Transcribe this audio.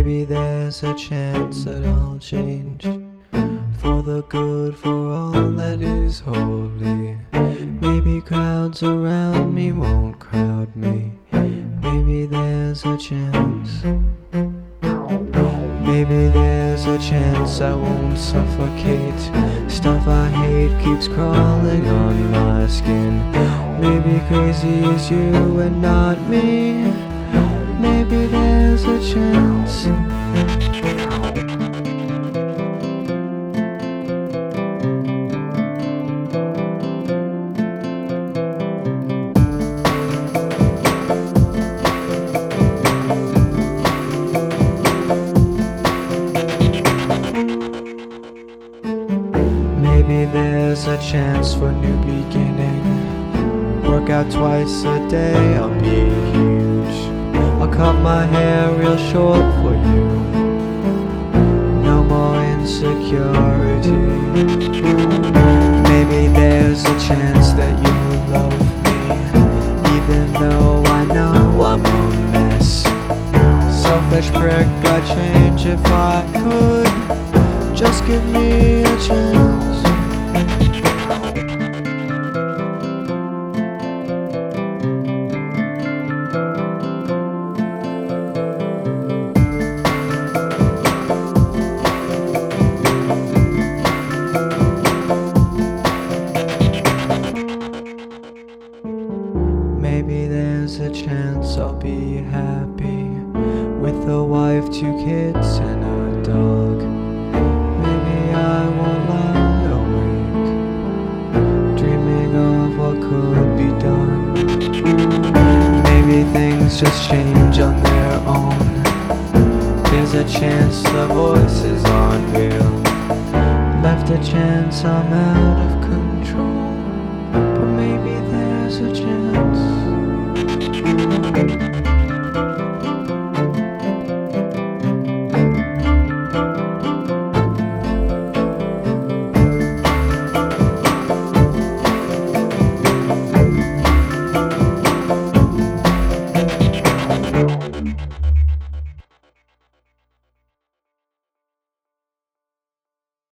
Maybe there's a chance that I'll change for the good, for all that is holy. Maybe crowds around me won't crowd me. Maybe there's a chance. Maybe there's a chance I won't suffocate. Stuff I hate keeps crawling on my skin. Maybe crazy is you and not me. Maybe there's a chance. Maybe there's a chance for new beginning. Work out twice a day, I'll be huge. I'll cut my hair real short for you. No more insecurity. Maybe there's a chance that you'll love me, even though I know I'm a mess. Selfish prick, I'd change if I could. Just give me a chance. Maybe there's a chance I'll be happy with a wife, 2 kids, and a dog. Maybe I won't lie awake, dreaming of what could be done. Maybe things just change on their own. There's a chance the voices aren't real. Left a chance I'm out of control, but maybe there's a chance.